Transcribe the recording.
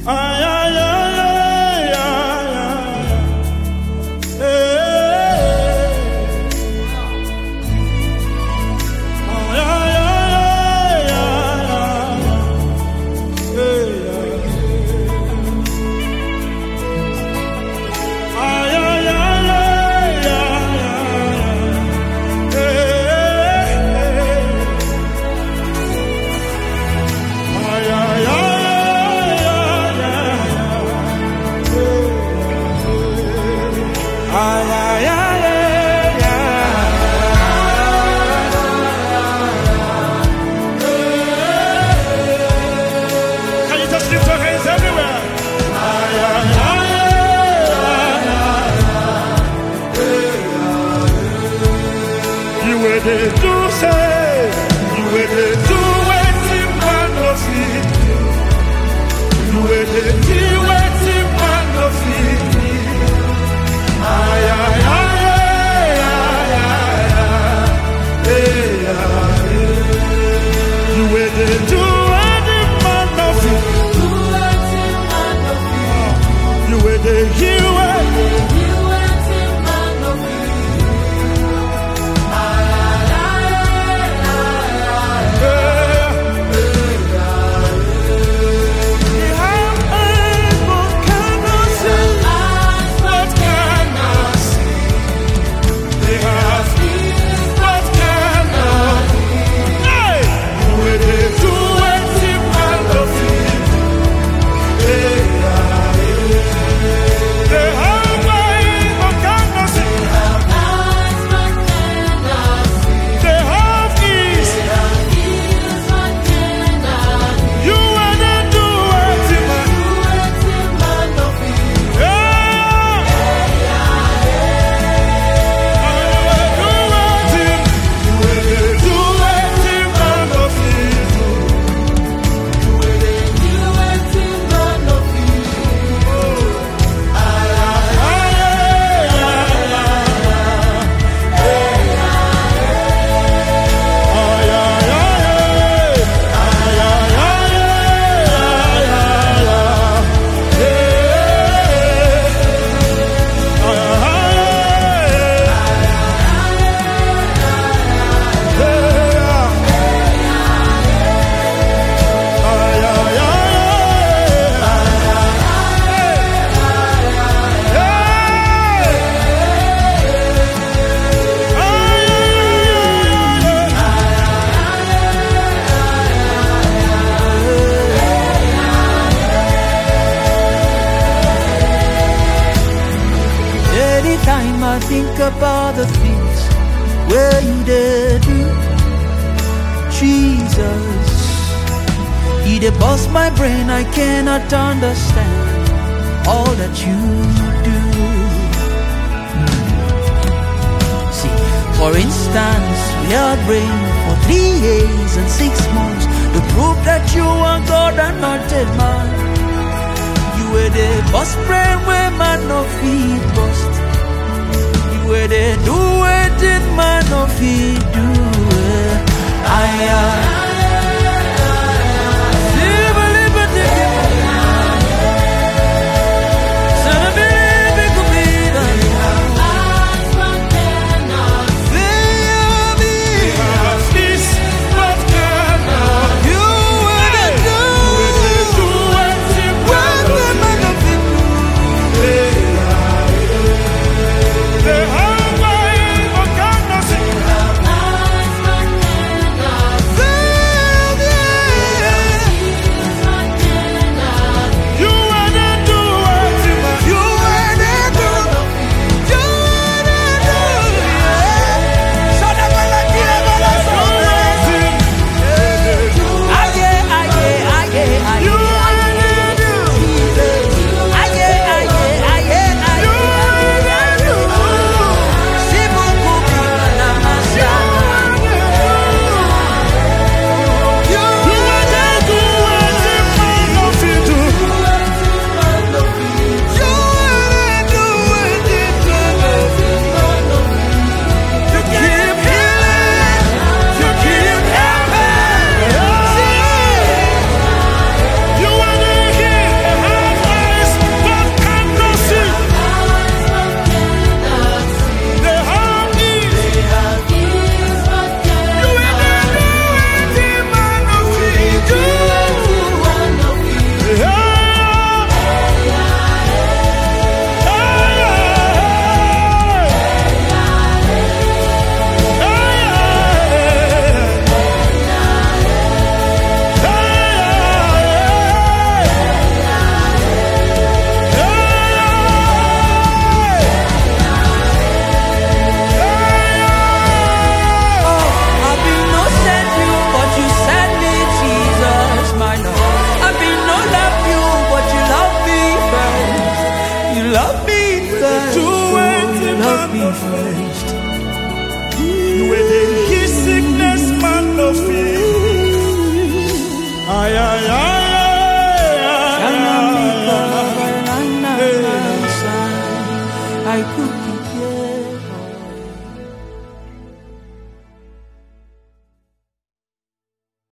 I think about the things where you did do, Jesus. He did bust my brain, I cannot understand all that you do. See, for instance, we had rain for 3 years and 6 months to prove that you are God and not a man. You were the bust brain where man no feet bust. Where they do it in man of he do it. I first. You were the his sickness man no fear. Ay, ay, ay, I could